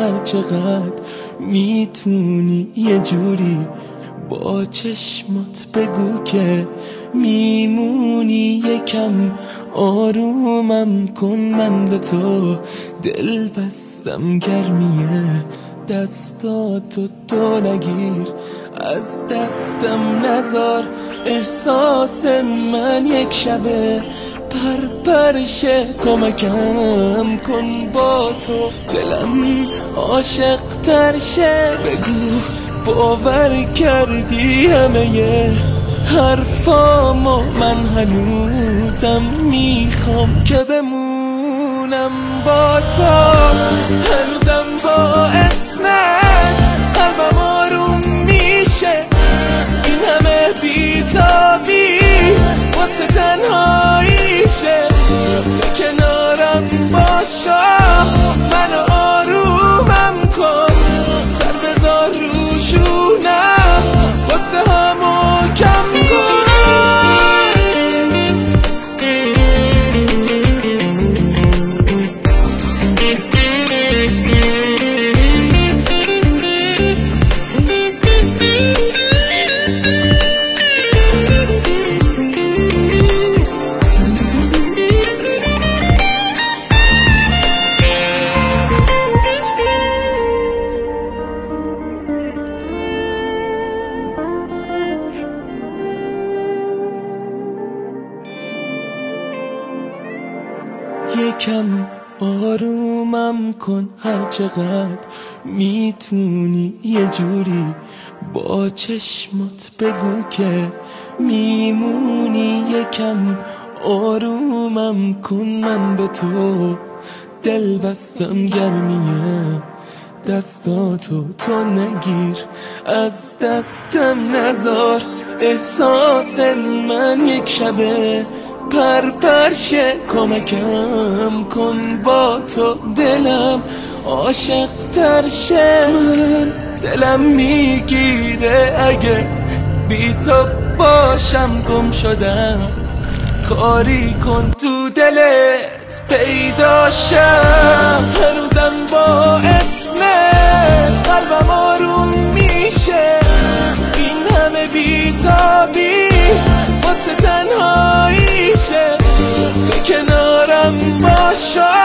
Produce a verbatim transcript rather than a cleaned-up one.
هر چقدر میتونی یه جوری با چشمات بگو که میمونی. یکم آرومم کن، من به تو دل بستم گرمیه دستاتو تو نگیر، از دستم نزار. احساس من یک شبه پر پرشه، کمکم کن با تو دلم عاشق تر شه. بگو باور کردی همه حرفامو، من هنوزم میخوام که بمونم با تو. هنوزم با اسمت قلبم آروم میشه، این همه بیتابی واسه تنهاییشه. تو کنارم باشا، منو آرومم کن، سر بذار رو شونم واسه همو کم کن. یکم آرومم کن، هر چقدر میتونی یه جوری با چشمات بگو که میمونی. یکم آرومم کن، من به تو دل بستم گرمیه دستاتو تو نگیر، از دستم نزار. احساس من یک شبه پر پرشه، کمکم کن با تو دلم عاشق تر شه. من دلم میگیره اگه بی تو باشم، گم شدم کاری کن تو دلت پیدا شم. هنوزم با اسم قلبم آروم میشه، این همه بیتابی واسه تنهاییشه. تو کنارم باشا،